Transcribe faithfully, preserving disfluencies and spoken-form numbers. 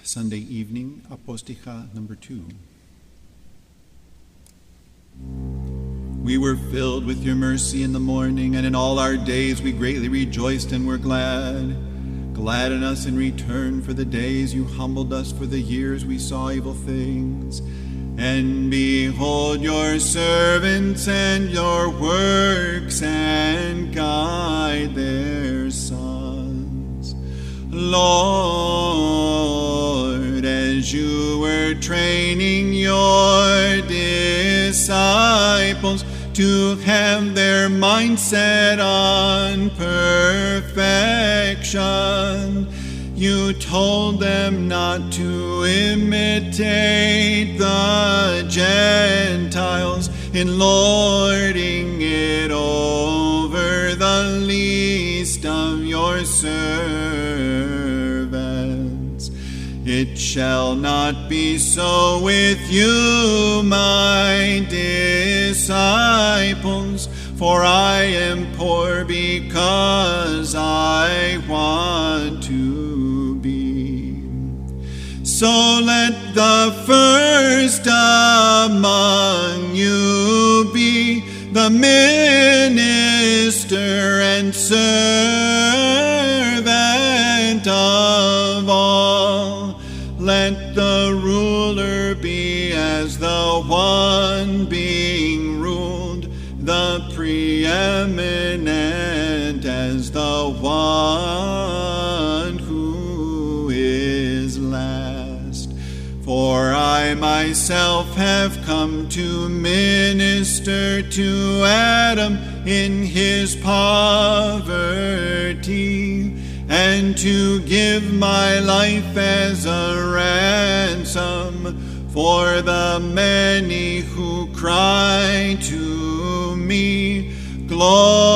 Sunday evening, Aposticha number two. We were filled with your mercy in the morning, and in all our days we greatly rejoiced and were glad. Gladden us in return for the days you humbled us, for the years we saw evil things. And behold your servants and your works, and guide their sons. Lord, as you were training your disciples to have their mind set on perfection, you told them not to imitate the Gentiles in lording it over the least of your servants. It shall not be so with you, my disciples, for I am poor because I want to. So let the first among you be the minister and servant of all. Let the ruler be as the one being ruled, the preeminent as the one who is last. For I myself have come to minister to Adam in his poverty, and to give my life as a ransom for the many who cry to me, glory.